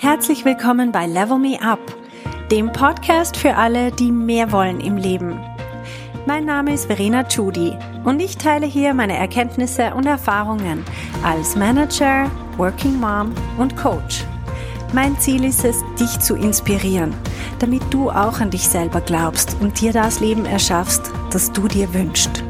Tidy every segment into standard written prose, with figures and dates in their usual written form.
Herzlich willkommen bei Level Me Up, dem Podcast für alle, die mehr wollen im Leben. Mein Name ist Verena Tschudi und ich teile hier meine Erkenntnisse und Erfahrungen als Manager, Working Mom und Coach. Mein Ziel ist es, dich zu inspirieren, damit du auch an dich selber glaubst und dir das Leben erschaffst, das du dir wünschst.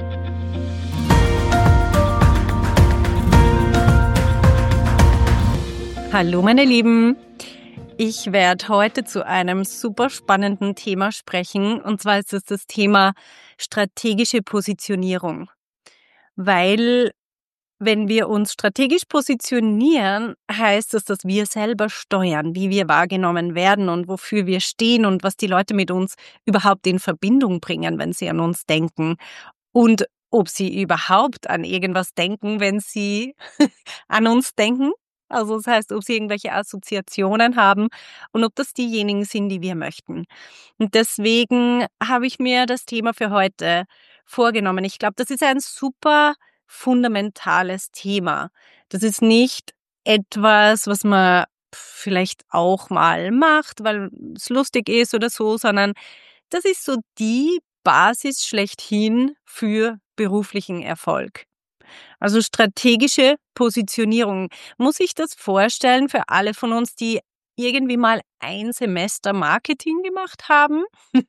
Hallo meine Lieben, ich werde heute zu einem super spannenden Thema sprechen, und zwar ist es das Thema strategische Positionierung. Weil wenn wir uns strategisch positionieren, heißt es, dass wir selber steuern, wie wir wahrgenommen werden und wofür wir stehen und was die Leute mit uns überhaupt in Verbindung bringen, wenn sie an uns denken. Und ob sie überhaupt an irgendwas denken, wenn sie an uns denken. Also das heißt, ob sie irgendwelche Assoziationen haben und ob das diejenigen sind, die wir möchten. Und deswegen habe ich mir das Thema für heute vorgenommen. Ich glaube, das ist ein super fundamentales Thema. Das ist nicht etwas, was man vielleicht auch mal macht, weil es lustig ist oder so, sondern das ist so die Basis schlechthin für beruflichen Erfolg. Also strategische Positionierung. Muss ich das vorstellen für alle von uns, die irgendwie mal ein Semester Marketing gemacht haben?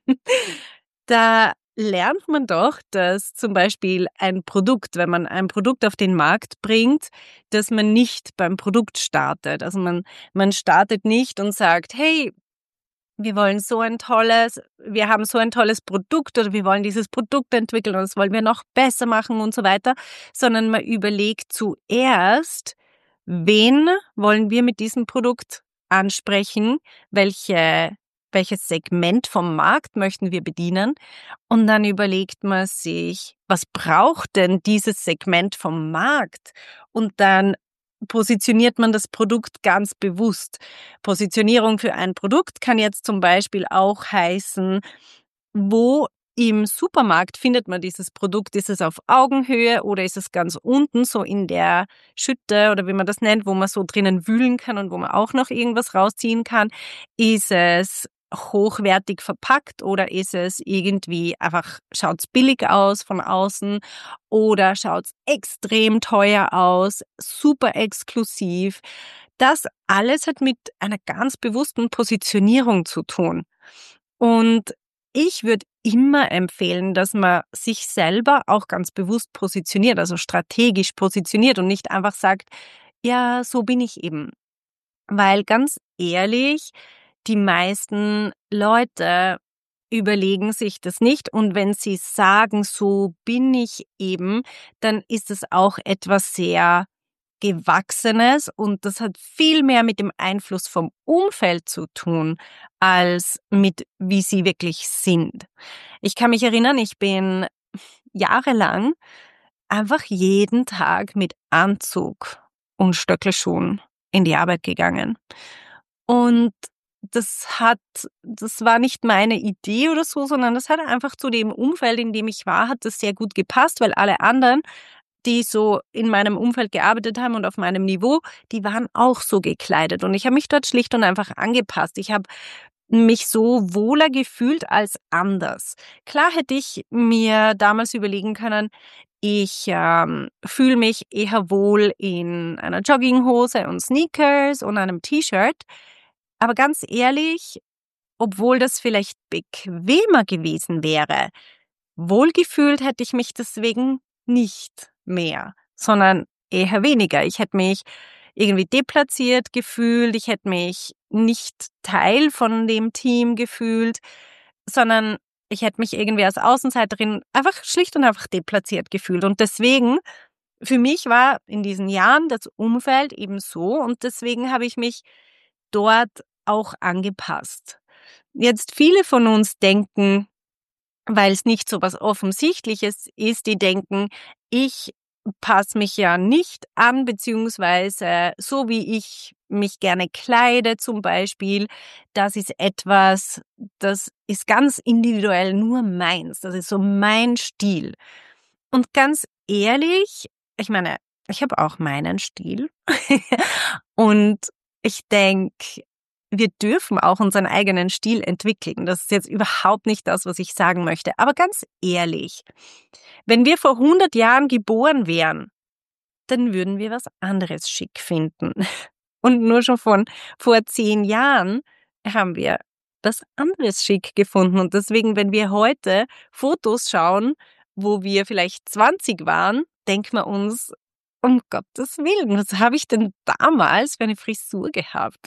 Da lernt man doch, dass zum Beispiel ein Produkt, wenn man ein Produkt auf den Markt bringt, dass man nicht beim Produkt startet. Also man startet nicht und sagt, hey, wir haben so ein tolles Produkt oder wir wollen dieses Produkt entwickeln und das wollen wir noch besser machen und so weiter, sondern man überlegt zuerst, wen wollen wir mit diesem Produkt ansprechen, welches Segment vom Markt möchten wir bedienen, und dann überlegt man sich, was braucht denn dieses Segment vom Markt, und dann positioniert man das Produkt ganz bewusst. Positionierung für ein Produkt kann jetzt zum Beispiel auch heißen, wo im Supermarkt findet man dieses Produkt? Ist es auf Augenhöhe oder ist es ganz unten, so in der Schütte oder wie man das nennt, wo man so drinnen wühlen kann und wo man auch noch irgendwas rausziehen kann? Ist es hochwertig verpackt oder ist es irgendwie einfach, schaut's billig aus von außen oder schaut's extrem teuer aus, super exklusiv? Das alles hat mit einer ganz bewussten Positionierung zu tun. Und ich würde immer empfehlen, dass man sich selber auch ganz bewusst positioniert, also strategisch positioniert und nicht einfach sagt, ja, so bin ich eben. Weil ganz ehrlich, die meisten Leute überlegen sich das nicht, und wenn sie sagen, so bin ich eben, dann ist es auch etwas sehr Gewachsenes, und das hat viel mehr mit dem Einfluss vom Umfeld zu tun, als mit wie sie wirklich sind. Ich kann mich erinnern, ich bin jahrelang einfach jeden Tag mit Anzug und Stöckelschuhen in die Arbeit gegangen. Und das war nicht meine Idee oder so, sondern das hat einfach zu dem Umfeld, in dem ich war, hat das sehr gut gepasst, weil alle anderen, die so in meinem Umfeld gearbeitet haben und auf meinem Niveau, die waren auch so gekleidet. Und ich habe mich dort schlicht und einfach angepasst. Ich habe mich so wohler gefühlt als anders. Klar hätte ich mir damals überlegen können, ich fühle mich eher wohl in einer Jogginghose und Sneakers und einem T-Shirt. Aber ganz ehrlich, obwohl das vielleicht bequemer gewesen wäre, wohlgefühlt hätte ich mich deswegen nicht mehr, sondern eher weniger. Ich hätte mich irgendwie deplatziert gefühlt, ich hätte mich nicht Teil von dem Team gefühlt, sondern ich hätte mich irgendwie als Außenseiterin einfach schlicht und einfach deplatziert gefühlt. Und deswegen, für mich war in diesen Jahren das Umfeld eben so, und deswegen habe ich mich dort auch angepasst. Jetzt viele von uns denken, weil es nicht so was Offensichtliches ist, die denken, ich passe mich ja nicht an, beziehungsweise so wie ich mich gerne kleide zum Beispiel, das ist etwas, das ist ganz individuell nur meins. Das ist so mein Stil. Und ganz ehrlich, ich meine, ich habe auch meinen Stil. Und ich denke, wir dürfen auch unseren eigenen Stil entwickeln. Das ist jetzt überhaupt nicht das, was ich sagen möchte. Aber ganz ehrlich, wenn wir vor 100 Jahren geboren wären, dann würden wir was anderes schick finden. Und nur schon von vor 10 Jahren haben wir was anderes schick gefunden. Und deswegen, wenn wir heute Fotos schauen, wo wir vielleicht 20 waren, denken wir uns, um Gottes Willen, was habe ich denn damals für eine Frisur gehabt?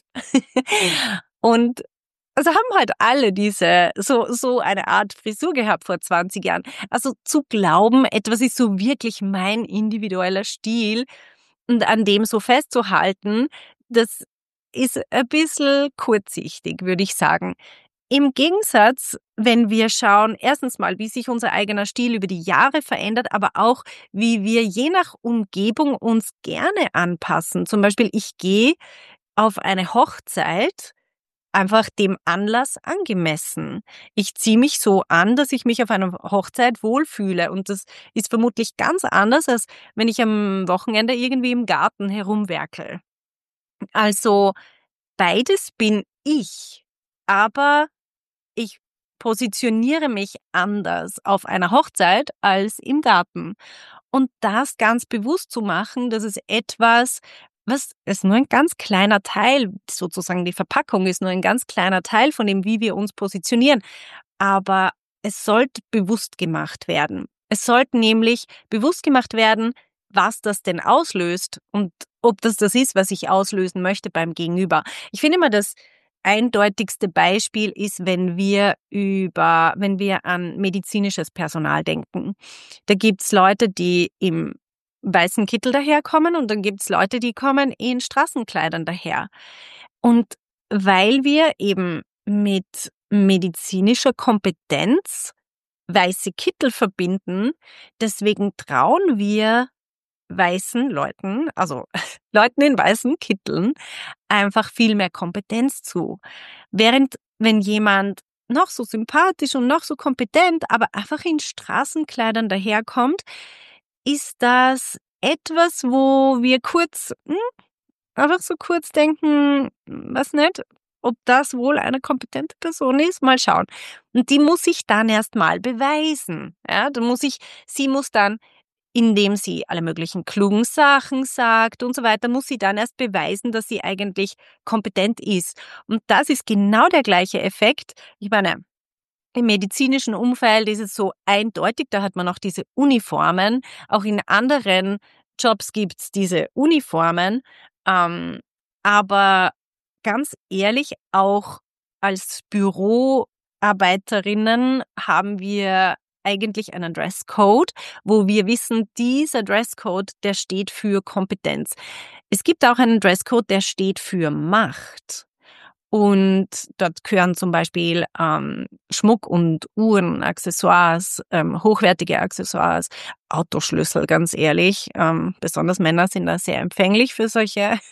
Und also haben halt alle diese so eine Art Frisur gehabt vor 20 Jahren. Also zu glauben, etwas ist so wirklich mein individueller Stil und an dem so festzuhalten, das ist ein bisschen kurzsichtig, würde ich sagen. Im Gegensatz, wenn wir schauen, erstens mal, wie sich unser eigener Stil über die Jahre verändert, aber auch, wie wir je nach Umgebung uns gerne anpassen. Zum Beispiel, ich gehe auf eine Hochzeit einfach dem Anlass angemessen. Ich ziehe mich so an, dass ich mich auf einer Hochzeit wohlfühle. Und das ist vermutlich ganz anders, als wenn ich am Wochenende irgendwie im Garten herumwerkel. Also beides bin ich, aber ich positioniere mich anders auf einer Hochzeit als im Garten. Und das ganz bewusst zu machen, das ist etwas, was ist nur ein ganz kleiner Teil, sozusagen die Verpackung ist nur ein ganz kleiner Teil von dem, wie wir uns positionieren. Aber es sollte bewusst gemacht werden. Es sollte nämlich bewusst gemacht werden, was das denn auslöst und ob das ist, was ich auslösen möchte beim Gegenüber. Ich finde immer, das eindeutigste Beispiel ist, wenn wir an medizinisches Personal denken. Da gibt's Leute, die im weißen Kittel daherkommen und dann gibt's Leute, die kommen in Straßenkleidern daher. Und weil wir eben mit medizinischer Kompetenz weiße Kittel verbinden, deswegen trauen wir weißen Leuten, also Leuten in weißen Kitteln, einfach viel mehr Kompetenz zu. Während wenn jemand noch so sympathisch und noch so kompetent, aber einfach in Straßenkleidern daherkommt, ist das etwas, wo wir einfach so kurz denken, was nicht, ob das wohl eine kompetente Person ist, mal schauen. Und die muss sich dann erst mal beweisen. Ja, sie muss dann, indem sie alle möglichen klugen Sachen sagt und so weiter, muss sie dann erst beweisen, dass sie eigentlich kompetent ist. Und das ist genau der gleiche Effekt. Ich meine, im medizinischen Umfeld ist es so eindeutig, da hat man auch diese Uniformen. Auch in anderen Jobs gibt's diese Uniformen. Ähm, aber ganz ehrlich, auch als Büroarbeiterinnen haben wir eigentlich einen Dresscode, wo wir wissen, dieser Dresscode, der steht für Kompetenz. Es gibt auch einen Dresscode, der steht für Macht. Und dort gehören zum Beispiel Schmuck und Uhren, Accessoires, hochwertige Accessoires, Autoschlüssel, ganz ehrlich. Besonders Männer sind da sehr empfänglich für solche,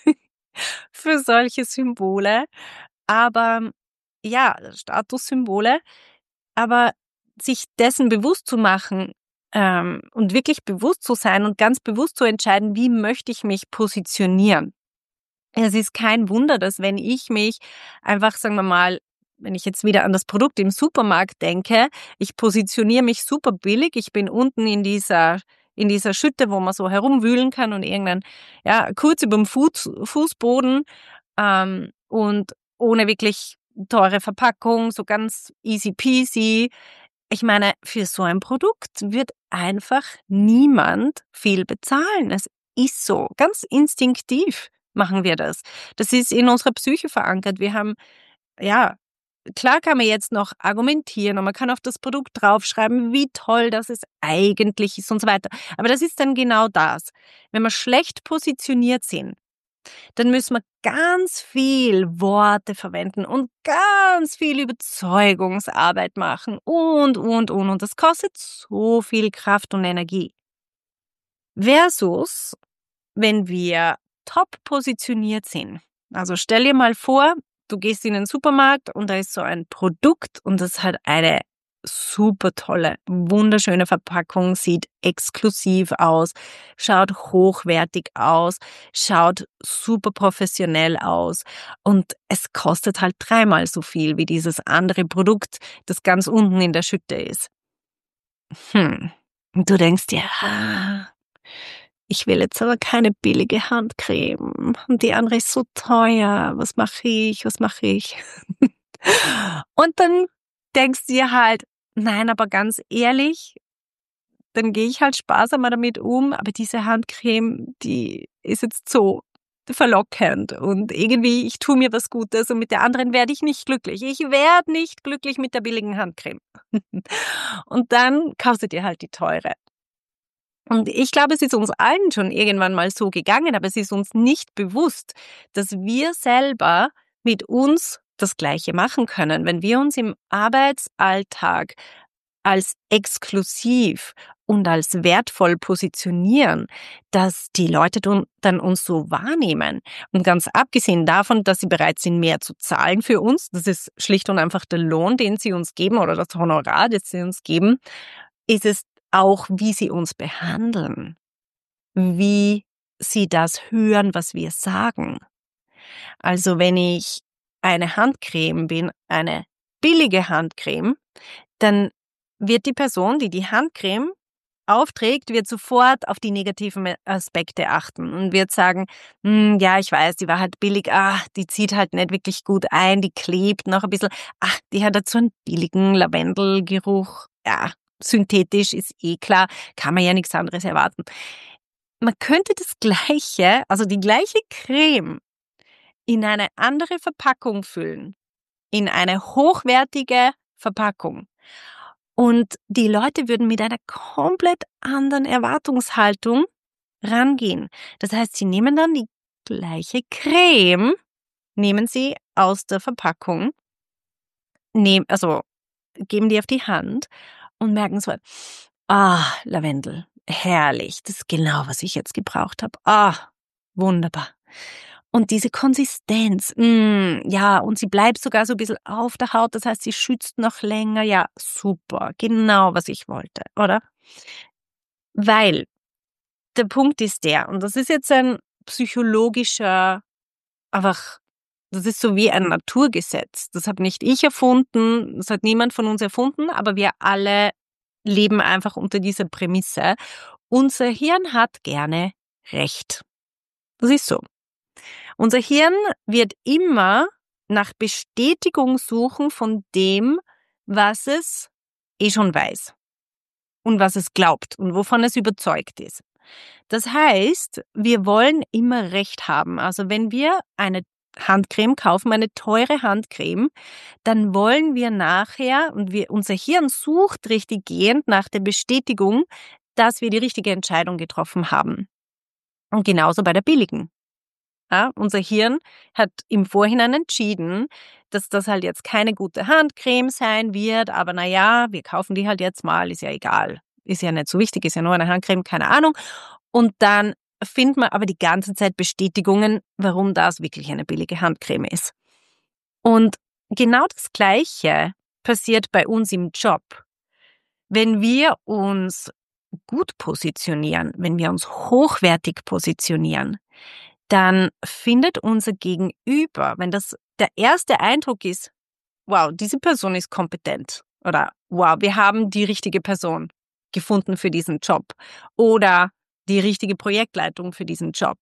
für solche Symbole. Aber ja, Statussymbole. Aber sich dessen bewusst zu machen und wirklich bewusst zu sein und ganz bewusst zu entscheiden, wie möchte ich mich positionieren. Es ist kein Wunder, dass wenn ich mich einfach, sagen wir mal, wenn ich jetzt wieder an das Produkt im Supermarkt denke, ich positioniere mich super billig, ich bin unten in dieser Schütte, wo man so herumwühlen kann und kurz überm Fußboden, und ohne wirklich teure Verpackung, so ganz easy peasy. Ich meine, für so ein Produkt wird einfach niemand viel bezahlen. Es ist so, ganz instinktiv machen wir das. Das ist in unserer Psyche verankert. Wir haben, ja, klar kann man jetzt noch argumentieren und man kann auf das Produkt draufschreiben, wie toll das es eigentlich ist und so weiter. Aber das ist dann genau das. Wenn wir schlecht positioniert sind, dann müssen wir ganz viel Worte verwenden und ganz viel Überzeugungsarbeit machen und. Das kostet so viel Kraft und Energie. Versus, wenn wir top positioniert sind. Also stell dir mal vor, du gehst in den Supermarkt und da ist so ein Produkt und das hat eine super tolle, wunderschöne Verpackung, sieht exklusiv aus, schaut hochwertig aus, schaut super professionell aus und es kostet halt 3-mal so viel wie dieses andere Produkt, das ganz unten in der Schütte ist. Und du denkst dir: ich will jetzt aber keine billige Handcreme und die andere ist so teuer. Was mache ich? Was mache ich?“ Und dann denkst du dir halt: „Nein, aber ganz ehrlich, dann gehe ich halt sparsamer damit um, aber diese Handcreme, die ist jetzt so verlockend und irgendwie ich tue mir was Gutes und mit der anderen werde ich nicht glücklich. Ich werde nicht glücklich mit der billigen Handcreme.“ Und dann kaufst du dir halt die teure. Und ich glaube, es ist uns allen schon irgendwann mal so gegangen, aber es ist uns nicht bewusst, dass wir selber mit uns das Gleiche machen können. Wenn wir uns im Arbeitsalltag als exklusiv und als wertvoll positionieren, dass die Leute dann uns so wahrnehmen. Und ganz abgesehen davon, dass sie bereit sind, mehr zu zahlen für uns, das ist schlicht und einfach der Lohn, den sie uns geben oder das Honorar, das sie uns geben, ist es auch, wie sie uns behandeln, wie sie das hören, was wir sagen. Also wenn ich eine Handcreme bin, eine billige Handcreme, dann wird die Person, die die Handcreme aufträgt, wird sofort auf die negativen Aspekte achten und wird sagen: Ja, ich weiß, die war halt billig, die zieht halt nicht wirklich gut ein, die klebt noch ein bisschen, die hat halt so einen billigen Lavendelgeruch, ja, synthetisch ist eh klar, kann man ja nichts anderes erwarten.“ Man könnte das Gleiche, also die gleiche Creme in eine andere Verpackung füllen, in eine hochwertige Verpackung. Und die Leute würden mit einer komplett anderen Erwartungshaltung rangehen. Das heißt, sie nehmen dann die gleiche Creme, nehmen sie aus der Verpackung, also geben die auf die Hand und merken so: Lavendel, herrlich, das ist genau, was ich jetzt gebraucht habe. Wunderbar. Und diese Konsistenz, ja, und sie bleibt sogar so ein bisschen auf der Haut, das heißt, sie schützt noch länger. Ja, super, genau, was ich wollte, oder? Weil der Punkt ist der, und das ist jetzt ein psychologischer, einfach, das ist so wie ein Naturgesetz. Das habe nicht ich erfunden, das hat niemand von uns erfunden, aber wir alle leben einfach unter dieser Prämisse. Unser Hirn hat gerne Recht. Das ist so. Unser Hirn wird immer nach Bestätigung suchen von dem, was es eh schon weiß und was es glaubt und wovon es überzeugt ist. Das heißt, wir wollen immer Recht haben. Also wenn wir eine Handcreme kaufen, eine teure Handcreme, dann wollen wir nachher, und unser Hirn sucht richtiggehend nach der Bestätigung, dass wir die richtige Entscheidung getroffen haben. Und genauso bei der billigen. Ja, unser Hirn hat im Vorhinein entschieden, dass das halt jetzt keine gute Handcreme sein wird, aber na ja, wir kaufen die halt jetzt mal, ist ja egal. Ist ja nicht so wichtig, ist ja nur eine Handcreme, keine Ahnung. Und dann findet man aber die ganze Zeit Bestätigungen, warum das wirklich eine billige Handcreme ist. Und genau das Gleiche passiert bei uns im Job. Wenn wir uns gut positionieren, wenn wir uns hochwertig positionieren, dann findet unser Gegenüber, wenn das der erste Eindruck ist: wow, diese Person ist kompetent, oder wow, wir haben die richtige Person gefunden für diesen Job, oder die richtige Projektleitung für diesen Job.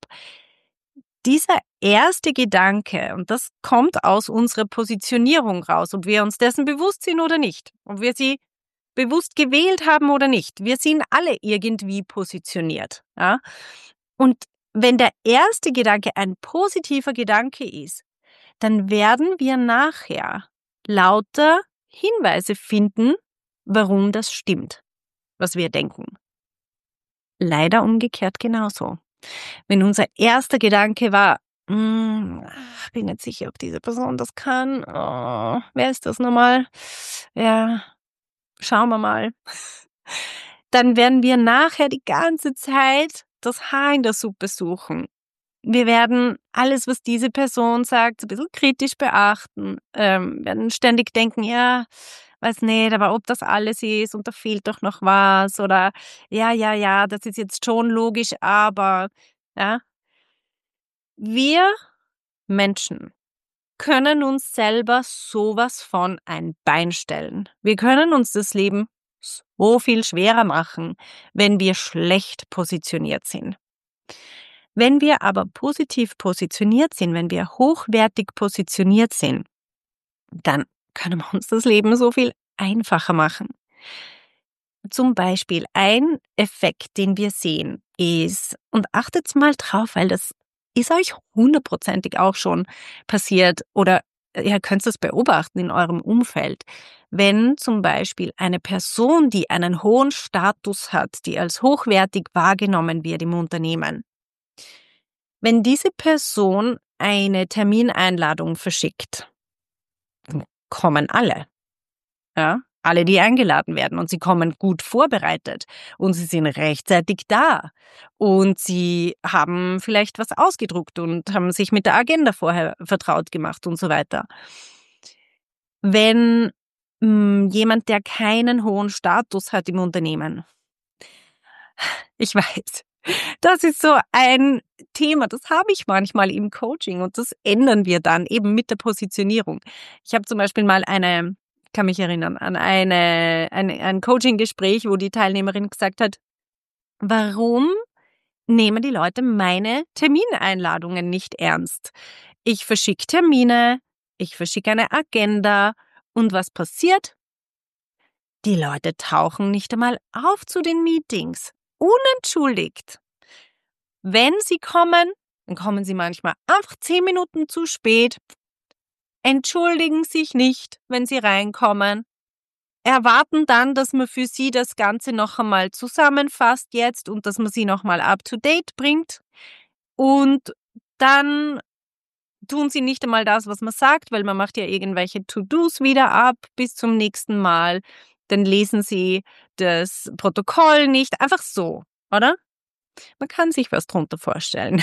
Dieser erste Gedanke, und das kommt aus unserer Positionierung raus, ob wir uns dessen bewusst sind oder nicht, ob wir sie bewusst gewählt haben oder nicht. Wir sind alle irgendwie positioniert. Ja? Und wenn der erste Gedanke ein positiver Gedanke ist, dann werden wir nachher lauter Hinweise finden, warum das stimmt, was wir denken. Leider umgekehrt genauso. Wenn unser erster Gedanke war: bin nicht sicher, ob diese Person das kann. Oh, wer ist das nochmal? Ja, schauen wir mal. Dann werden wir nachher die ganze Zeit das Haar in der Suppe suchen. Wir werden alles, was diese Person sagt, ein bisschen kritisch beachten, werden ständig denken: ja, weiß nicht, aber ob das alles ist und da fehlt doch noch was oder ja, ja, ja, das ist jetzt schon logisch, aber ja. Wir Menschen können uns selber sowas von ein Bein stellen. Wir können uns das Leben so viel schwerer machen, wenn wir schlecht positioniert sind. Wenn wir aber positiv positioniert sind, wenn wir hochwertig positioniert sind, dann können wir uns das Leben so viel einfacher machen. Zum Beispiel ein Effekt, den wir sehen, ist, und achtet mal drauf, weil das ist euch hundertprozentig auch schon passiert oder ihr könnt es beobachten in eurem Umfeld. Wenn zum Beispiel eine Person, die einen hohen Status hat, die als hochwertig wahrgenommen wird im Unternehmen, wenn diese Person eine Termineinladung verschickt, dann kommen alle. Ja, alle, die eingeladen werden und sie kommen gut vorbereitet und sie sind rechtzeitig da und sie haben vielleicht was ausgedruckt und haben sich mit der Agenda vorher vertraut gemacht und so weiter. Wenn jemand, der keinen hohen Status hat im Unternehmen, ich weiß, das ist so ein Thema, das habe ich manchmal im Coaching und das ändern wir dann eben mit der Positionierung. Ich habe zum Beispiel mal kann mich erinnern, an ein Coaching-Gespräch, wo die Teilnehmerin gesagt hat, warum nehmen die Leute meine Termineinladungen nicht ernst? Ich verschicke Termine, ich verschicke eine Agenda und was passiert? Die Leute tauchen nicht einmal auf zu den Meetings. Unentschuldigt. Wenn sie kommen, dann kommen sie manchmal einfach 10 Minuten zu spät, entschuldigen sich nicht, wenn sie reinkommen, erwarten dann, dass man für sie das Ganze noch einmal zusammenfasst jetzt und dass man sie noch mal up to date bringt und dann tun sie nicht einmal das, was man sagt, weil man macht ja irgendwelche To-Dos wieder ab bis zum nächsten Mal. Dann lesen sie das Protokoll nicht, einfach so, oder? Man kann sich was drunter vorstellen.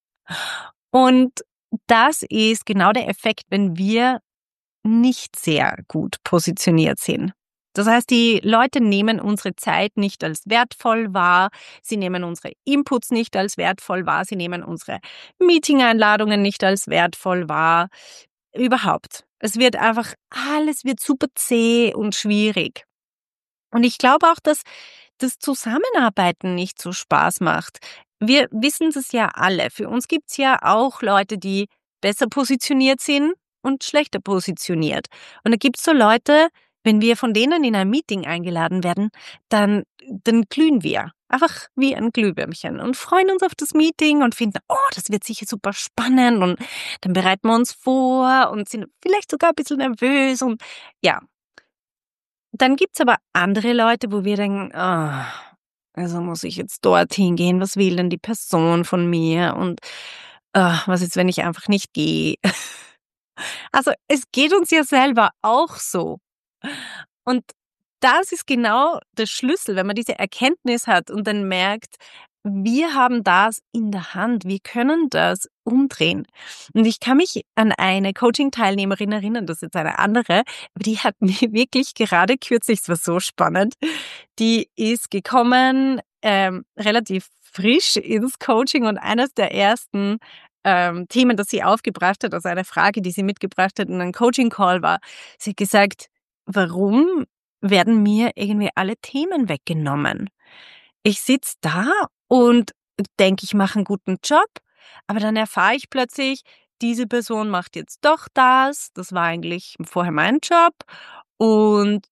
Und das ist genau der Effekt, wenn wir nicht sehr gut positioniert sind. Das heißt, die Leute nehmen unsere Zeit nicht als wertvoll wahr, sie nehmen unsere Inputs nicht als wertvoll wahr, sie nehmen unsere Meeting-Einladungen nicht als wertvoll wahr. Überhaupt. Es wird einfach, alles wird super zäh und schwierig. Und ich glaube auch, dass das Zusammenarbeiten nicht so Spaß macht. Wir wissen es ja alle. Für uns gibt's ja auch Leute, die besser positioniert sind und schlechter positioniert. Und da gibt's so Leute, wenn wir von denen in ein Meeting eingeladen werden, dann glühen wir. Einfach wie ein Glühwürmchen und freuen uns auf das Meeting und finden, oh, das wird sicher super spannend und dann bereiten wir uns vor und sind vielleicht sogar ein bisschen nervös und ja. Dann gibt's aber andere Leute, wo wir denken, also muss ich jetzt dorthin gehen, was will denn die Person von mir und was ist, wenn ich einfach nicht gehe? Also es geht uns ja selber auch so. Und das ist genau der Schlüssel, wenn man diese Erkenntnis hat und dann merkt, wir haben das in der Hand, wir können das umdrehen. Und ich kann mich an eine Coaching-Teilnehmerin erinnern, das ist jetzt eine andere, aber die hat mir wirklich gerade kürzlich, es war so spannend, die ist gekommen, relativ frisch ins Coaching und eines der ersten Themen, das sie aufgebracht hat, also eine Frage, die sie mitgebracht hat in einem Coaching-Call war, sie hat gesagt, warum werden mir irgendwie alle Themen weggenommen? Ich sitze da und denke, ich mache einen guten Job, aber dann erfahre ich plötzlich, diese Person macht jetzt doch das, das war eigentlich vorher mein Job und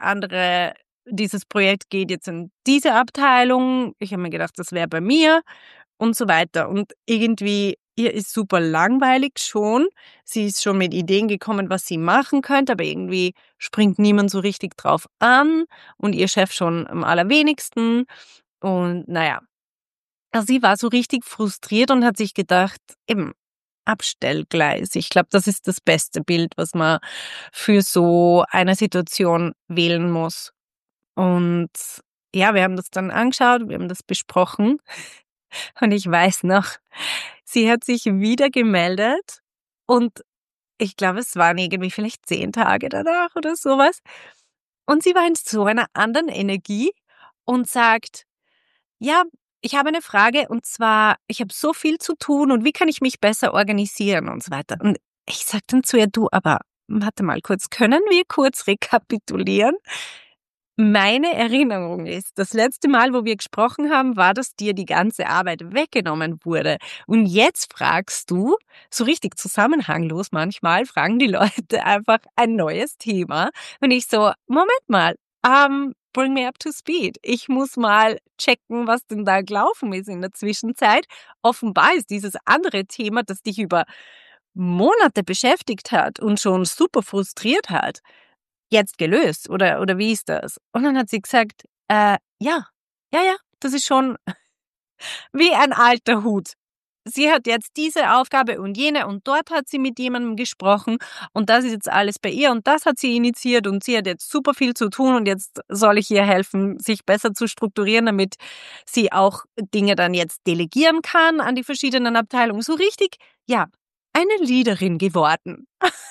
dieses Projekt geht jetzt in diese Abteilung. Ich habe mir gedacht, das wäre bei mir und so weiter. Und irgendwie, ihr ist super langweilig schon. Sie ist schon mit Ideen gekommen, was sie machen könnte, aber irgendwie springt niemand so richtig drauf an und ihr Chef schon am allerwenigsten. Und naja, also sie war so richtig frustriert und hat sich gedacht, eben, Abstellgleis. Ich glaube, das ist das beste Bild, was man für so eine Situation wählen muss. Und ja, wir haben das dann angeschaut, wir haben das besprochen und ich weiß noch, sie hat sich wieder gemeldet und ich glaube, es waren irgendwie vielleicht 10 Tage danach oder sowas. Und sie war in so einer anderen Energie und sagt, ja, ich habe eine Frage und zwar, ich habe so viel zu tun und wie kann ich mich besser organisieren und so weiter. Und ich sage dann zu ihr, du, aber warte mal kurz, können wir kurz rekapitulieren? Meine Erinnerung ist, das letzte Mal, wo wir gesprochen haben, war, dass dir die ganze Arbeit weggenommen wurde. Und jetzt fragst du, so richtig zusammenhanglos manchmal, fragen die Leute einfach ein neues Thema. Und ich so, Moment mal, bring me up to speed. Ich muss mal checken, was denn da gelaufen ist in der Zwischenzeit. Offenbar ist dieses andere Thema, das dich über Monate beschäftigt hat und schon super frustriert hat, jetzt gelöst oder wie ist das? Und dann hat sie gesagt, ja, ja, das ist schon wie ein alter Hut. Sie hat jetzt diese Aufgabe und jene und dort hat sie mit jemandem gesprochen und das ist jetzt alles bei ihr und das hat sie initiiert und sie hat jetzt super viel zu tun und jetzt soll ich ihr helfen, sich besser zu strukturieren, damit sie auch Dinge dann jetzt delegieren kann an die verschiedenen Abteilungen. So richtig, ja, eine Leaderin geworden.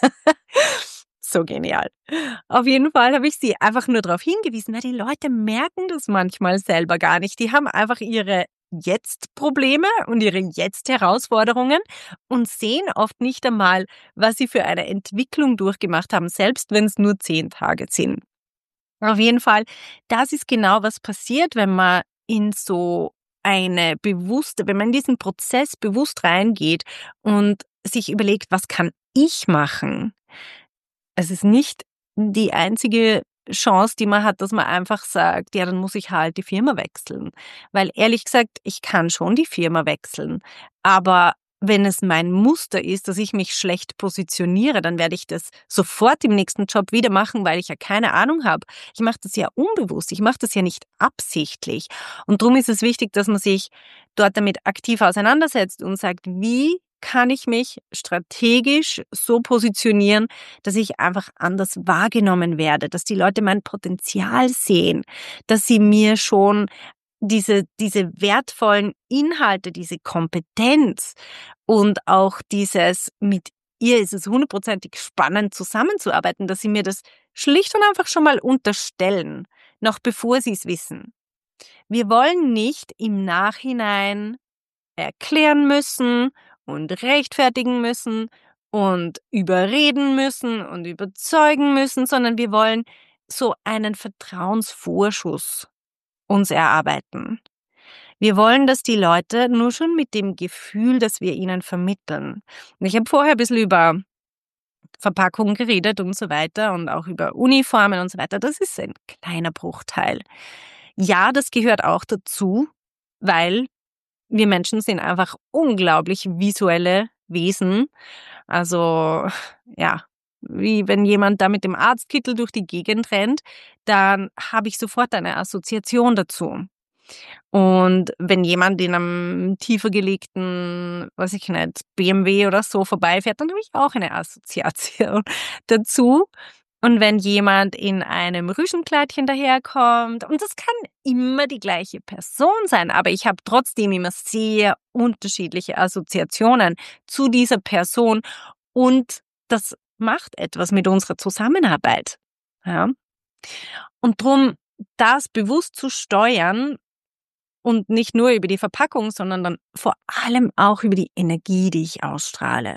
So genial. Auf jeden Fall habe ich sie einfach nur darauf hingewiesen, weil die Leute merken das manchmal selber gar nicht. Die haben einfach ihre Jetzt-Probleme und ihre Jetzt-Herausforderungen und sehen oft nicht einmal, was sie für eine Entwicklung durchgemacht haben, selbst wenn es nur 10 Tage sind. Auf jeden Fall, das ist genau, was passiert, wenn man in so eine bewusste, wenn man in diesen Prozess bewusst reingeht und sich überlegt, was kann ich machen? Es ist nicht die einzige Chance, die man hat, dass man einfach sagt: „Ja, dann muss ich halt die Firma wechseln.“ Weil ehrlich gesagt, ich kann schon die Firma wechseln, aber wenn es mein Muster ist, dass ich mich schlecht positioniere, dann werde ich das sofort im nächsten Job wieder machen, weil ich ja keine Ahnung habe. Ich mache das ja unbewusst, ich mache das ja nicht absichtlich. Und drum ist es wichtig, dass man sich dort damit aktiv auseinandersetzt und sagt: „Wie kann ich mich strategisch so positionieren, dass ich einfach anders wahrgenommen werde, dass die Leute mein Potenzial sehen, dass sie mir schon diese wertvollen Inhalte, diese Kompetenz und auch dieses mit ihr ist es hundertprozentig spannend zusammenzuarbeiten, dass sie mir das schlicht und einfach schon mal unterstellen, noch bevor sie es wissen. Wir wollen nicht im Nachhinein erklären müssen und rechtfertigen müssen und überreden müssen und überzeugen müssen, sondern wir wollen so einen Vertrauensvorschuss uns erarbeiten. Wir wollen, dass die Leute nur schon mit dem Gefühl, das wir ihnen vermitteln. Und ich habe vorher ein bisschen über Verpackungen geredet und so weiter und auch über Uniformen und so weiter. Das ist ein kleiner Bruchteil. Ja, das gehört auch dazu, weil wir Menschen sind einfach unglaublich visuelle Wesen. Also, ja, wie wenn jemand da mit dem Arztkittel durch die Gegend rennt, dann habe ich sofort eine Assoziation dazu. Und wenn jemand in einem tiefer gelegten, weiß ich nicht, BMW oder so vorbeifährt, dann habe ich auch eine Assoziation dazu. Und wenn jemand in einem Rüschenkleidchen daherkommt, und das kann immer die gleiche Person sein, aber ich habe trotzdem immer sehr unterschiedliche Assoziationen zu dieser Person und das macht etwas mit unserer Zusammenarbeit. Ja? Und drum, das bewusst zu steuern und nicht nur über die Verpackung, sondern dann vor allem auch über die Energie, die ich ausstrahle.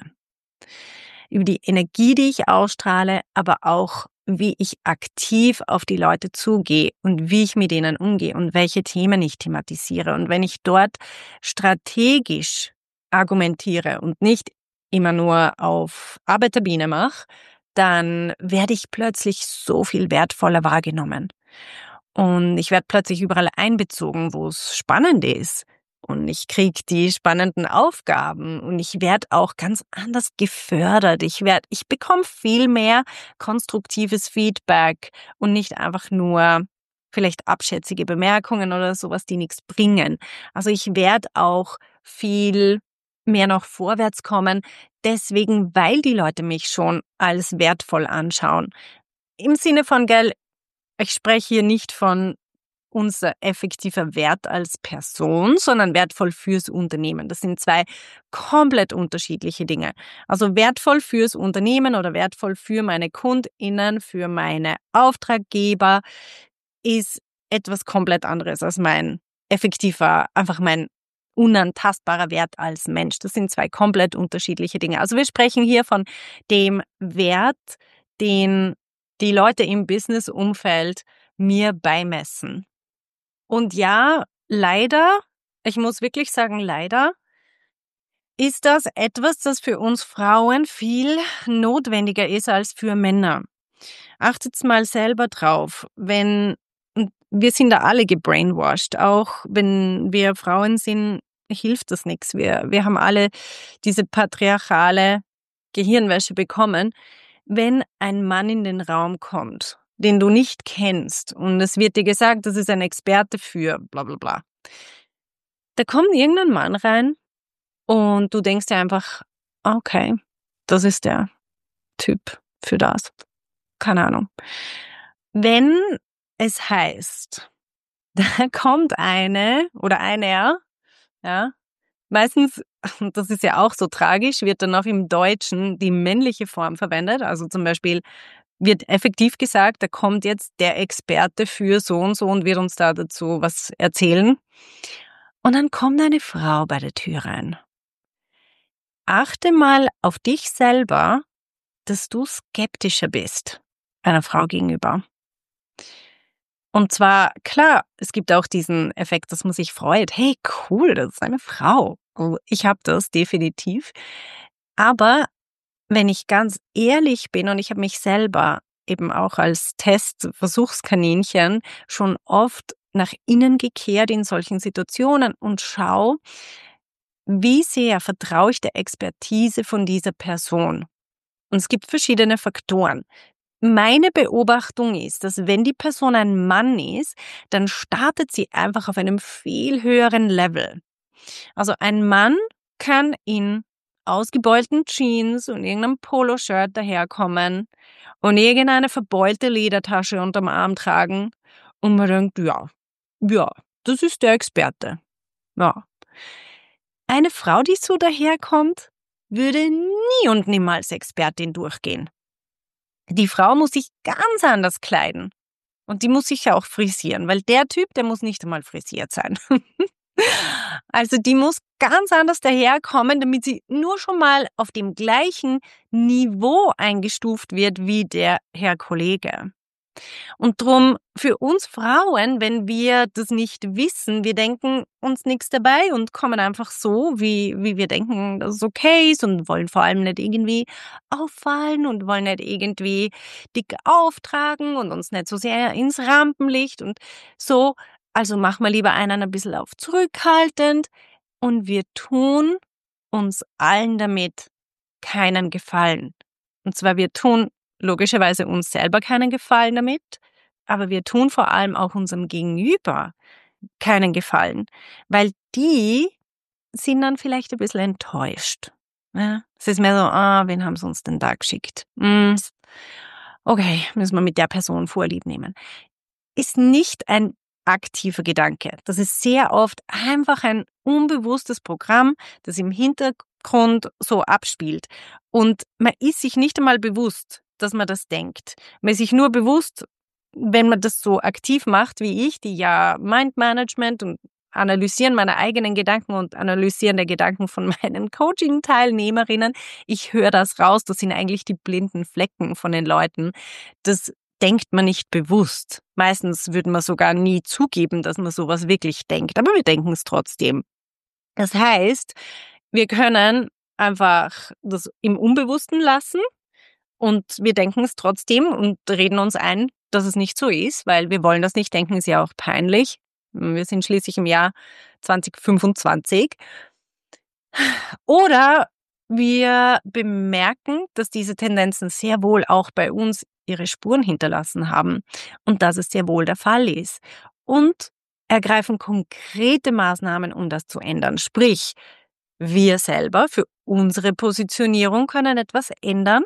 Über die Energie, die ich ausstrahle, aber auch, wie ich aktiv auf die Leute zugehe und wie ich mit ihnen umgehe und welche Themen ich thematisiere. Und wenn ich dort strategisch argumentiere und nicht immer nur auf Arbeiterbiene mache, dann werde ich plötzlich so viel wertvoller wahrgenommen. Und ich werde plötzlich überall einbezogen, wo es spannend ist. Und ich kriege die spannenden Aufgaben und ich werde auch ganz anders gefördert. Ich bekomme viel mehr konstruktives Feedback und nicht einfach nur vielleicht abschätzige Bemerkungen oder sowas, die nichts bringen. Also ich werde auch viel mehr noch vorwärts kommen, deswegen, weil die Leute mich schon als wertvoll anschauen. Im Sinne von, gell, ich spreche hier nicht von unser effektiver Wert als Person, sondern wertvoll fürs Unternehmen. Das sind zwei komplett unterschiedliche Dinge. Also wertvoll fürs Unternehmen oder wertvoll für meine KundInnen, für meine Auftraggeber ist etwas komplett anderes als mein effektiver, einfach mein unantastbarer Wert als Mensch. Das sind zwei komplett unterschiedliche Dinge. Also wir sprechen hier von dem Wert, den die Leute im Business-Umfeld mir beimessen. Und ja, leider, ich muss wirklich sagen, leider ist das etwas, das für uns Frauen viel notwendiger ist als für Männer. Achtet mal selber drauf, und wir sind da alle gebrainwashed, auch wenn wir Frauen sind, hilft das nichts. Wir haben alle diese patriarchale Gehirnwäsche bekommen. Wenn ein Mann in den Raum kommt, den du nicht kennst und es wird dir gesagt, das ist ein Experte für bla bla bla, da kommt irgendein Mann rein und du denkst dir einfach, okay, das ist der Typ für das. Keine Ahnung. Wenn es heißt, da kommt eine oder einer, ja, meistens, das ist ja auch so tragisch, wird dann auch im Deutschen die männliche Form verwendet. Also zum Beispiel wird effektiv gesagt, da kommt jetzt der Experte für so und wird uns da dazu was erzählen. Und dann kommt eine Frau bei der Tür rein. Achte mal auf dich selber, dass du skeptischer bist einer Frau gegenüber. Und zwar, klar, es gibt auch diesen Effekt, dass man sich freut. Hey, cool, das ist eine Frau. Oh, ich habe das definitiv. Aber wenn ich ganz ehrlich bin und ich habe mich selber eben auch als Testversuchskaninchen schon oft nach innen gekehrt in solchen Situationen und schau, wie sehr vertraue ich der Expertise von dieser Person. Und es gibt verschiedene Faktoren. Meine Beobachtung ist, dass wenn die Person ein Mann ist, dann startet sie einfach auf einem viel höheren Level. Also ein Mann kann in ausgebeulten Jeans und irgendeinem Poloshirt daherkommen und irgendeine verbeulte Ledertasche unterm Arm tragen und man denkt, ja, das ist der Experte. Ja. Eine Frau, die so daherkommt, würde nie und niemals Expertin durchgehen. Die Frau muss sich ganz anders kleiden. Und die muss sich ja auch frisieren, weil der Typ, der muss nicht einmal frisiert sein. Also die muss ganz anders daherkommen, damit sie nur schon mal auf dem gleichen Niveau eingestuft wird wie der Herr Kollege. Und drum für uns Frauen, wenn wir das nicht wissen, wir denken uns nichts dabei und kommen einfach so, wie wir denken, dass es okay ist und wollen vor allem nicht irgendwie auffallen und wollen nicht irgendwie dick auftragen und uns nicht so sehr ins Rampenlicht und so. Also machen wir lieber einen ein bisschen auf zurückhaltend und wir tun uns allen damit keinen Gefallen. Und zwar wir tun logischerweise uns selber keinen Gefallen damit, aber wir tun vor allem auch unserem Gegenüber keinen Gefallen, weil die sind dann vielleicht ein bisschen enttäuscht. Ja, es ist mehr so, wen haben sie uns denn da geschickt? Okay, müssen wir mit der Person Vorlieb nehmen. Ist nicht ein aktiver Gedanke. Das ist sehr oft einfach ein unbewusstes Programm, das im Hintergrund so abspielt. Und man ist sich nicht einmal bewusst, dass man das denkt. Man ist sich nur bewusst, wenn man das so aktiv macht wie ich, die ja Mindmanagement und Analysieren meiner eigenen Gedanken und Analysieren der Gedanken von meinen Coaching-Teilnehmerinnen. Ich höre das raus, das sind eigentlich die blinden Flecken von den Leuten. Das denkt man nicht bewusst. Meistens würde man sogar nie zugeben, dass man sowas wirklich denkt, aber wir denken es trotzdem. Das heißt, wir können einfach das im Unbewussten lassen und wir denken es trotzdem und reden uns ein, dass es nicht so ist, weil wir wollen das nicht denken, ist ja auch peinlich. Wir sind schließlich im Jahr 2025. Oder wir bemerken, dass diese Tendenzen sehr wohl auch bei uns ihre Spuren hinterlassen haben und dass es sehr wohl der Fall ist. Und ergreifen konkrete Maßnahmen, um das zu ändern. Sprich, wir selber für unsere Positionierung können etwas ändern,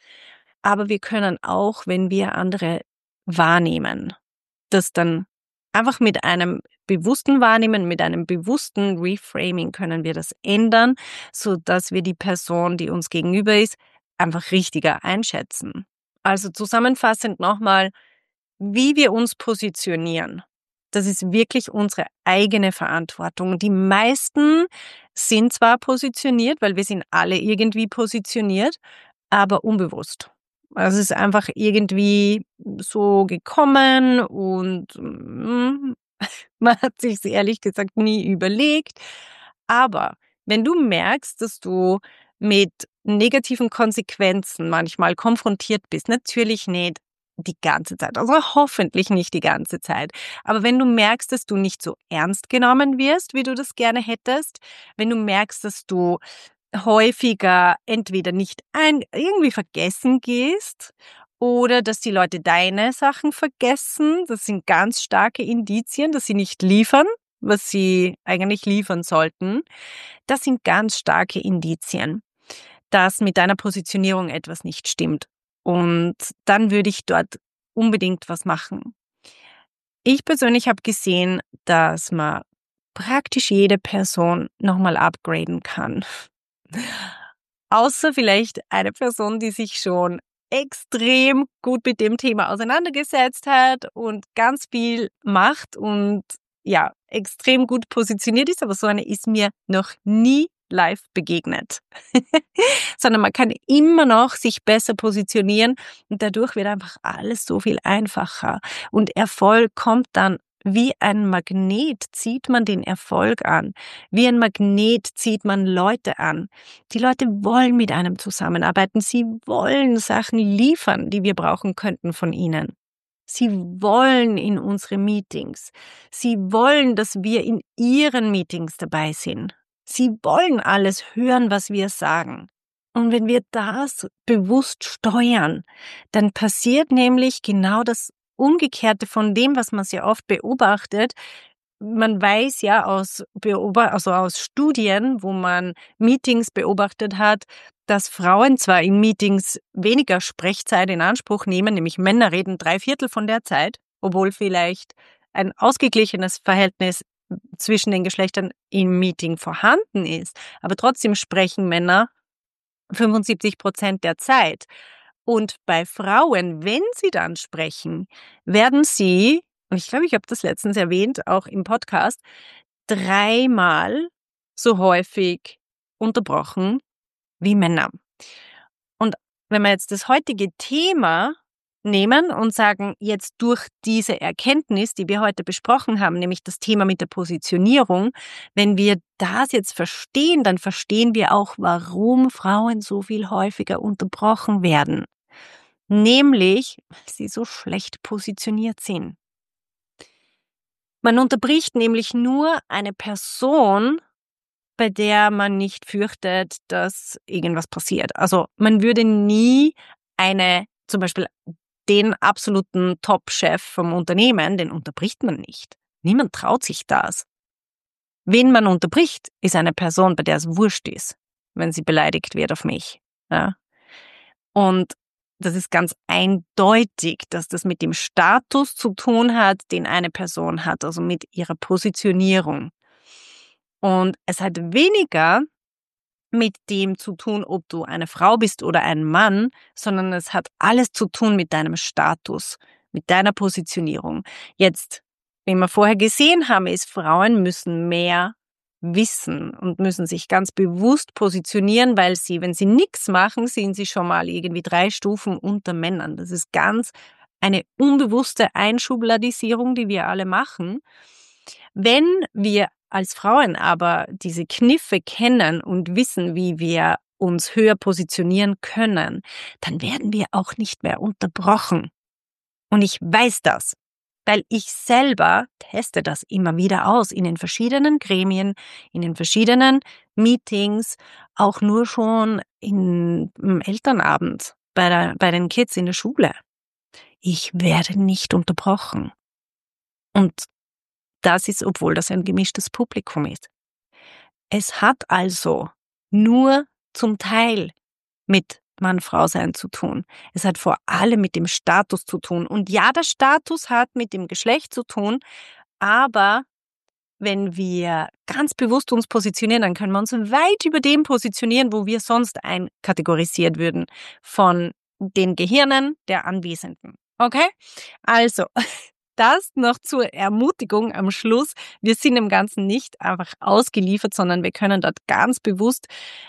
aber wir können auch, wenn wir andere wahrnehmen, das dann Einfach mit einem bewussten Wahrnehmen, mit einem bewussten Reframing können wir das ändern, sodass wir die Person, die uns gegenüber ist, einfach richtiger einschätzen. Also zusammenfassend nochmal, wie wir uns positionieren. Das ist wirklich unsere eigene Verantwortung. Die meisten sind zwar positioniert, weil wir sind alle irgendwie positioniert, aber unbewusst. Also es ist einfach irgendwie so gekommen und man hat sich's ehrlich gesagt nie überlegt. Aber wenn du merkst, dass du mit negativen Konsequenzen manchmal konfrontiert bist, natürlich nicht die ganze Zeit, also hoffentlich nicht die ganze Zeit. Aber wenn du merkst, dass du nicht so ernst genommen wirst, wie du das gerne hättest, wenn du merkst, dass du häufiger entweder nicht irgendwie vergessen gehst oder dass die Leute deine Sachen vergessen. Das sind ganz starke Indizien, dass sie nicht liefern, was sie eigentlich liefern sollten. Das sind ganz starke Indizien, dass mit deiner Positionierung etwas nicht stimmt. Und dann würde ich dort unbedingt was machen. Ich persönlich habe gesehen, dass man praktisch jede Person nochmal upgraden kann. Außer vielleicht eine Person, die sich schon extrem gut mit dem Thema auseinandergesetzt hat und ganz viel macht und ja, extrem gut positioniert ist, aber so eine ist mir noch nie live begegnet. Sondern man kann immer noch sich besser positionieren und dadurch wird einfach alles so viel einfacher. Und Erfolg kommt dann wie ein Magnet, zieht man den Erfolg an. Wie ein Magnet zieht man Leute an. Die Leute wollen mit einem zusammenarbeiten. Sie wollen Sachen liefern, die wir brauchen könnten von ihnen. Sie wollen in unsere Meetings. Sie wollen, dass wir in ihren Meetings dabei sind. Sie wollen alles hören, was wir sagen. Und wenn wir das bewusst steuern, dann passiert nämlich genau das Umgekehrte von dem, was man sehr oft beobachtet. Man weiß ja aus Studien, wo man Meetings beobachtet hat, dass Frauen zwar in Meetings weniger Sprechzeit in Anspruch nehmen, nämlich Männer reden 3/4 von der Zeit, obwohl vielleicht ein ausgeglichenes Verhältnis zwischen den Geschlechtern im Meeting vorhanden ist. Aber trotzdem sprechen Männer 75% der Zeit. Und bei Frauen, wenn sie dann sprechen, werden sie, und ich glaube, ich habe das letztens erwähnt, auch im Podcast, 3-mal so häufig unterbrochen wie Männer. Und wenn wir jetzt das heutige Thema nehmen und sagen, jetzt durch diese Erkenntnis, die wir heute besprochen haben, nämlich das Thema mit der Positionierung, wenn wir das jetzt verstehen, dann verstehen wir auch, warum Frauen so viel häufiger unterbrochen werden. Nämlich, weil sie so schlecht positioniert sind. Man unterbricht nämlich nur eine Person, bei der man nicht fürchtet, dass irgendwas passiert. Also man würde nie zum Beispiel den absoluten Top-Chef vom Unternehmen, den unterbricht man nicht. Niemand traut sich das. Wen man unterbricht, ist eine Person, bei der es wurscht ist, wenn sie beleidigt wird auf mich. Ja? Und das ist ganz eindeutig, dass das mit dem Status zu tun hat, den eine Person hat, also mit ihrer Positionierung. Und es hat weniger mit dem zu tun, ob du eine Frau bist oder ein Mann, sondern es hat alles zu tun mit deinem Status, mit deiner Positionierung. Jetzt, wie wir vorher gesehen haben, ist, Frauen müssen mehr wissen und müssen sich ganz bewusst positionieren, weil sie, wenn sie nichts machen, sind sie schon mal irgendwie 3 Stufen unter Männern. Das ist ganz eine unbewusste Einschubladisierung, die wir alle machen. Wenn wir als Frauen aber diese Kniffe kennen und wissen, wie wir uns höher positionieren können, dann werden wir auch nicht mehr unterbrochen. Und ich weiß das, weil ich selber teste das immer wieder aus in den verschiedenen Gremien, in den verschiedenen Meetings, auch nur schon im Elternabend bei den Kids in der Schule. Ich werde nicht unterbrochen. Und das ist, obwohl das ein gemischtes Publikum ist. Es hat also nur zum Teil mit Mann-Frau-Sein zu tun. Es hat vor allem mit dem Status zu tun. Und ja, der Status hat mit dem Geschlecht zu tun, Aber wenn wir ganz bewusst uns positionieren, dann können wir uns weit über dem positionieren, wo wir sonst einkategorisiert würden von den Gehirnen der Anwesenden. Okay? Also, das noch zur Ermutigung am Schluss. Wir sind dem Ganzen nicht einfach ausgeliefert, sondern wir können dort ganz bewusst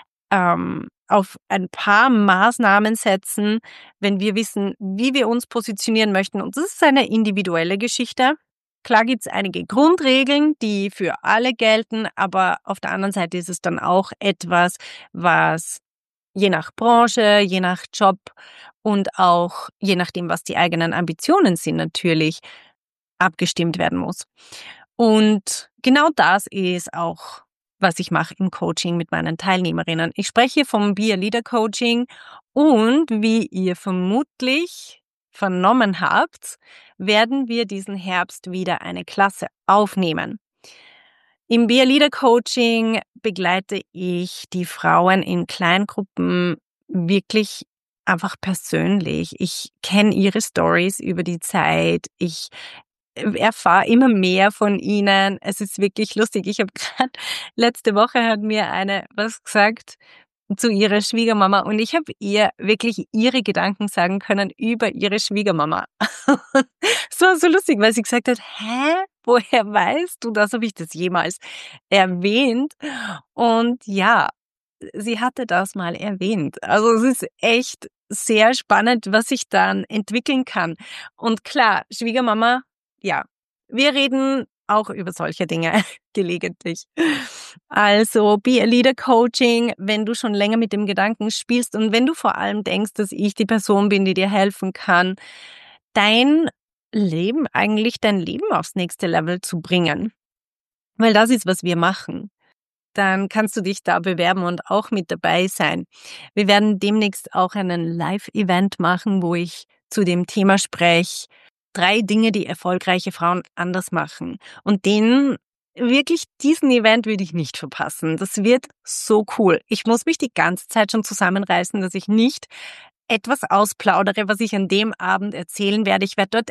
auf ein paar Maßnahmen setzen, wenn wir wissen, wie wir uns positionieren möchten. Und das ist eine individuelle Geschichte. Klar gibt es einige Grundregeln, die für alle gelten, aber auf der anderen Seite ist es dann auch etwas, was je nach Branche, je nach Job und auch je nachdem, was die eigenen Ambitionen sind, natürlich abgestimmt werden muss. Und genau das ist auch, was ich mache im Coaching mit meinen Teilnehmerinnen. Ich spreche vom Be a Leader Coaching und wie ihr vermutlich vernommen habt, werden wir diesen Herbst wieder eine Klasse aufnehmen. Im Be a Leader Coaching begleite ich die Frauen in Kleingruppen wirklich einfach persönlich. Ich kenne ihre Stories über die Zeit. Ich erfahre immer mehr von ihnen. Es ist wirklich lustig. Ich habe gerade letzte Woche hat mir eine was gesagt zu ihrer Schwiegermama und ich habe ihr wirklich ihre Gedanken sagen können über ihre Schwiegermama. Es war so lustig, weil sie gesagt hat, woher weißt du das? Habe ich das jemals erwähnt? Und ja, sie hatte das mal erwähnt. Also es ist echt sehr spannend, was sich dann entwickeln kann. Und klar, Schwiegermama, ja, wir reden auch über solche Dinge gelegentlich. Also Be a Leader Coaching, wenn du schon länger mit dem Gedanken spielst und wenn du vor allem denkst, dass ich die Person bin, die dir helfen kann, dein Leben aufs nächste Level zu bringen. Weil das ist, was wir machen. Dann kannst du dich da bewerben und auch mit dabei sein. Wir werden demnächst auch einen Live-Event machen, wo ich zu dem Thema spreche, 3 Dinge, die erfolgreiche Frauen anders machen. Und diesen Event würde ich nicht verpassen. Das wird so cool. Ich muss mich die ganze Zeit schon zusammenreißen, dass ich nicht etwas ausplaudere, was ich an dem Abend erzählen werde. Ich werde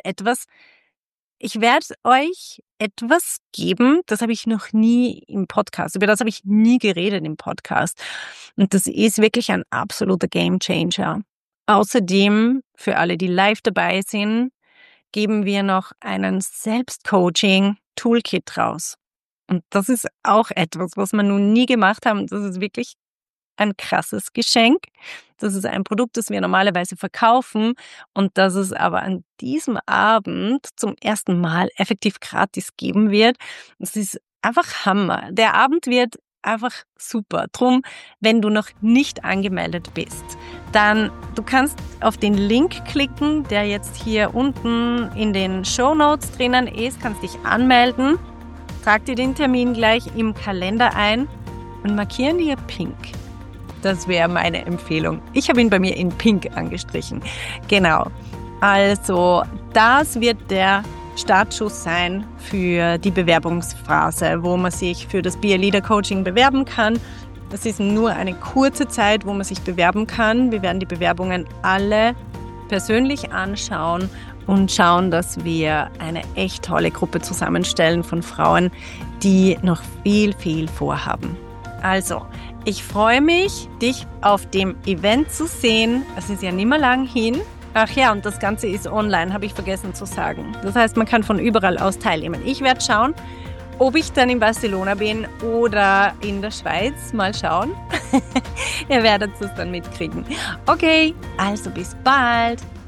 euch etwas geben, das habe ich noch nie im Podcast, über das habe ich nie geredet im Podcast. Und das ist wirklich ein absoluter Gamechanger. Außerdem, für alle, die live dabei sind, geben wir noch einen Selbstcoaching-Toolkit raus. Und das ist auch etwas, was wir nun nie gemacht haben. Das ist wirklich ein krasses Geschenk. Das ist ein Produkt, das wir normalerweise verkaufen und das es aber an diesem Abend zum ersten Mal effektiv gratis geben wird. Das ist einfach Hammer. Der Abend wird einfach super. Drum, wenn du noch nicht angemeldet bist, dann du kannst auf den Link klicken, der jetzt hier unten in den Shownotes drinnen ist, kannst dich anmelden, trag dir den Termin gleich im Kalender ein und markieren dir pink. Das wäre meine Empfehlung. Ich habe ihn bei mir in pink angestrichen. Genau. Also, das wird der Startschuss sein für die Bewerbungsphase, wo man sich für das Be a Leader Coaching bewerben kann. Das ist nur eine kurze Zeit, wo man sich bewerben kann. Wir werden die Bewerbungen alle persönlich anschauen und schauen, dass wir eine echt tolle Gruppe zusammenstellen von Frauen, die noch viel, viel vorhaben. Also, ich freue mich, dich auf dem Event zu sehen. Es ist ja nicht mehr lang hin. Ach ja, und das Ganze ist online, habe ich vergessen zu sagen. Das heißt, man kann von überall aus teilnehmen. Ich werde schauen, ob ich dann in Barcelona bin oder in der Schweiz. Mal schauen. Ihr werdet es dann mitkriegen. Okay, also bis bald.